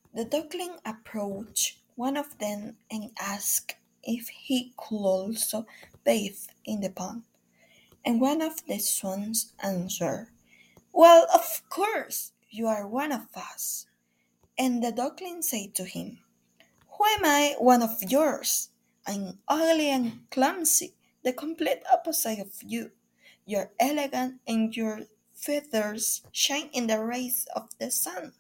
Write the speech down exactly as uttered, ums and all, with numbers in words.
The duckling approached one of them and asked if he could also bathe in the pond. And one of the swans answered, "Well, of course, you are one of us." And the duckling said to him, "Who am I one of yours? I'm ugly and clumsy, the complete opposite of you. You're elegant and your feathers shine in the rays of the sun."